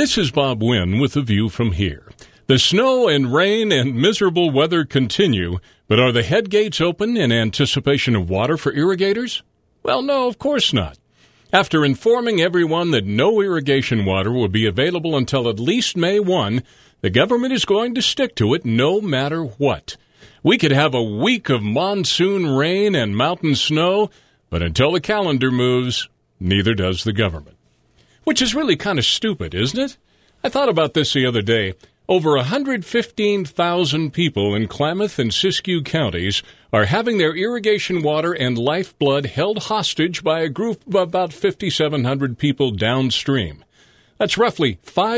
This is Bob Wynn with The View from Here. The snow and rain and miserable weather continue, but are the headgates open in anticipation of water for irrigators? Well, no, of course not. After informing everyone that no irrigation water will be available until at least May 1, the government is going to stick to it no matter what. We could have a week of monsoon rain and mountain snow, but until the calendar moves, neither does the government. Which is really kind of stupid, isn't it? I thought about this the other day. Over 115,000 people in Klamath and Siskiyou counties are having their irrigation water and lifeblood held hostage by a group of about 5,700 people downstream. That's roughly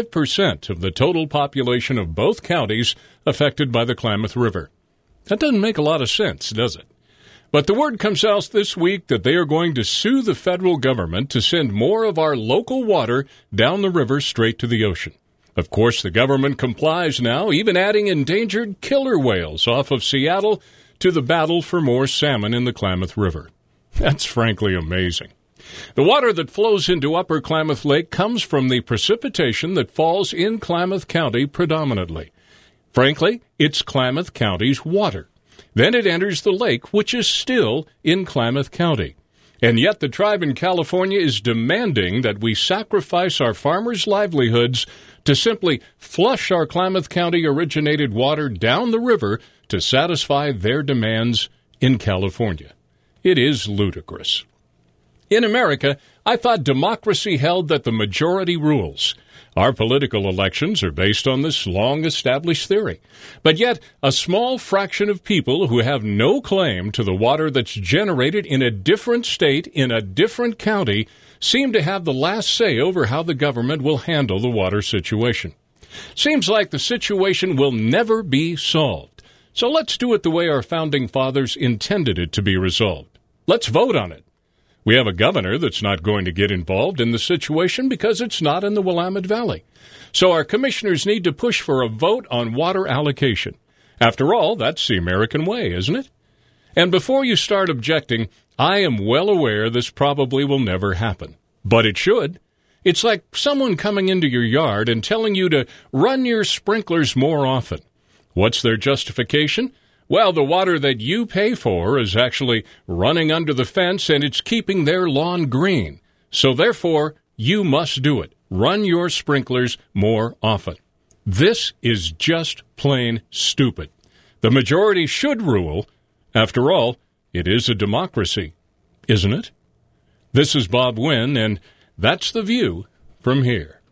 5% of the total population of both counties affected by the Klamath River. That doesn't make a lot of sense, does it? But the word comes out this week that they are going to sue the federal government to send more of our local water down the river straight to the ocean. Of course, the government complies now, even adding endangered killer whales off of Seattle to the battle for more salmon in the Klamath River. That's frankly amazing. The water that flows into Upper Klamath Lake comes from the precipitation that falls in Klamath County predominantly. Frankly, it's Klamath County's water. Then it enters the lake, which is still in Klamath County. And yet the tribe in California is demanding that we sacrifice our farmers' livelihoods to simply flush our Klamath County-originated water down the river to satisfy their demands in California. It is ludicrous. In America, I thought democracy held that the majority rules. Our political elections are based on this long-established theory. But yet, a small fraction of people who have no claim to the water that's generated in a different state, in a different county, seem to have the last say over how the government will handle the water situation. Seems like the situation will never be solved. So let's do it the way our founding fathers intended it to be resolved. Let's vote on it. We have a governor that's not going to get involved in the situation because it's not in the Willamette Valley. So our commissioners need to push for a vote on water allocation. After all, that's the American way, isn't it? And before you start objecting, I am well aware this probably will never happen. But it should. It's like someone coming into your yard and telling you to run your sprinklers more often. What's their justification? Well, the water that you pay for is actually running under the fence and it's keeping their lawn green. So therefore, you must do it. Run your sprinklers more often. This is just plain stupid. The majority should rule. After all, it is a democracy, isn't it? This is Bob Wynn, and that's The View from Here.